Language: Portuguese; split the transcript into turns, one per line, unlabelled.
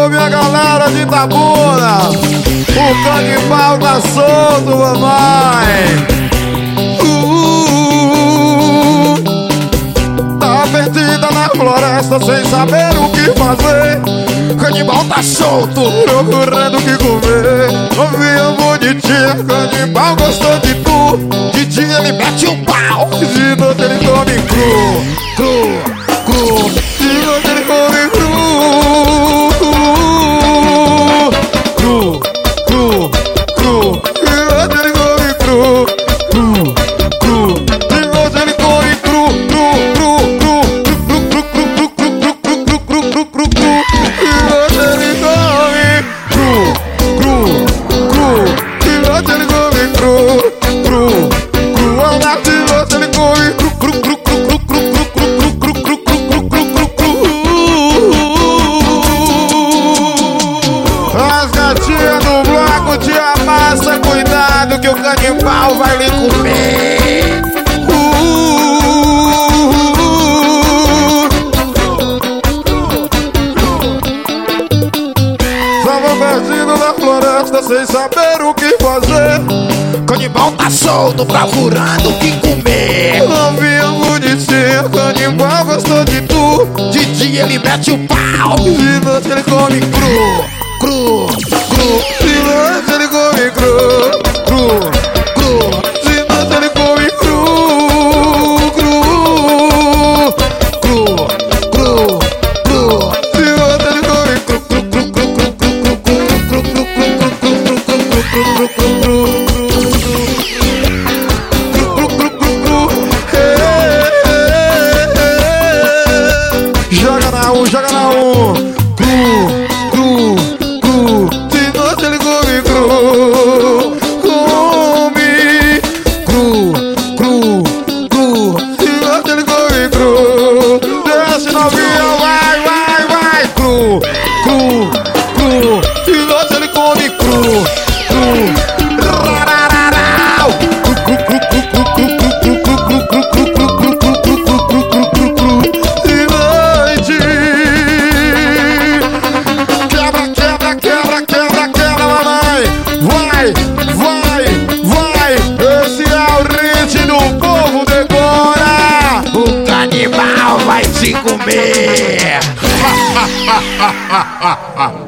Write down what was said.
Alô, minha galera de Itabuna, o canibal tá solto, mamãe. Tá perdida na floresta sem saber o que fazer. Canibal tá solto, procurando o que comer. Novinha bonitinha, canibal gostou de tu. De dia ele mete um pau, de noite ele come cru, cru, cru. De noite ele come cru, cru, cru, cru. De noite ele come cru, cru, cru. De noite ele come cru, cru, cru, cru, cru, cru, cru, cru, cru, cru, cru, cru, cru, cru, cru. De noite ele come cru, cru, cru. De noite ele come cru, cru, cru. Olha, de noite ele come cru, cru, cru, cru, cru, cru, cru, cru, cru, cru, cru, cru, cru, cru. As gatinhas do bloco te amassa, cuidado que o canibal vai lhe comer. Tava perdido na floresta sem saber o que fazer. Canibal tá solto, procurando o que comer. Novinha bonitinha, canibal gostou de tu. De dia ele mete o pau, de noite ele come cru, cru, cru. De noite ele come cru, cru, cru. De noite ele come cru, cru, cru, cru, cru. De noite ele come cru, cru, cru, cru, cru, cru, cru, cru, cru, cru, cru, cru, cru. Joga na U, joga na U. Cru, cru, cru. De noite ele come cru. Come cru, cru, cru. De noite ele come cru. Desce novinha, vai, vai, vai. Cru, cru, cru. De noite ele come cru, cru. Rarararau. Cru, cru, cru, cru, cru, cru, cru, cru, cru, cru, cru, cru, cru, cru, cru, cru, cru, cru, cru. De noite. Quebra, quebra, quebra, quebra, quebra, mamãe. Vai, vai, vai. Esse é o ritmo do povo decora. O canibal vai te comer.